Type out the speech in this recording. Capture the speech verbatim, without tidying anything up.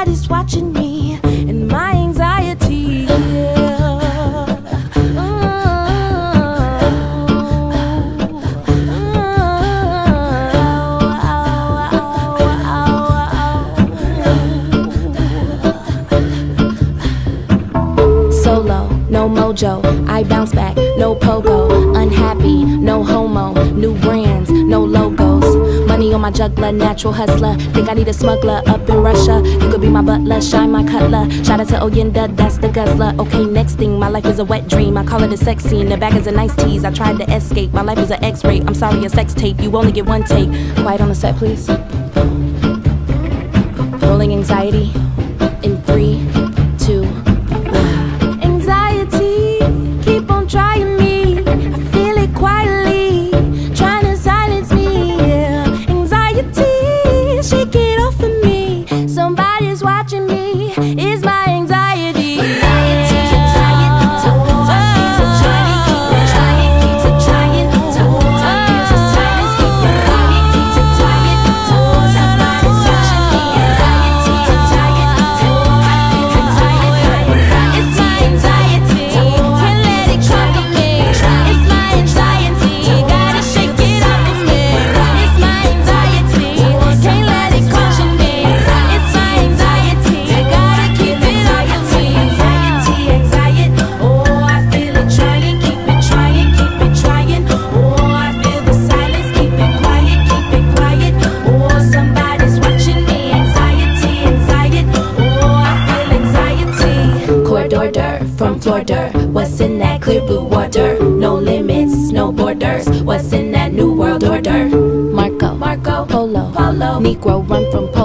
Somebody's watching me and my anxiety. Yeah. Solo, no mojo, I bounce back, no pogo. Unhappy, no homo, new brands, no logos. Money on my juggler, natural hustler. Think I need a smuggler up in Russia. You could be my butler, shine my cutler. Shout out to Oyenda, that's the guzzler. Okay, next thing, my life is a wet dream. I call it a sex scene, the bag is a nice tease. I tried to escape, my life is an X-ray. I'm sorry, a sex tape, you only get one take. Quiet on the set, please. Rolling anxiety in three, two, one. Anxiety, keep on trying me. I feel it quietly, trying to silence me. Yeah. Anxiety, shake it off of me. Somebody's watching me. It's my anxiety. Anxiety, from Florida, what's in that clear blue water? No limits, no borders. What's in that new world order? Marco, Marco, Polo, Polo, Negro run from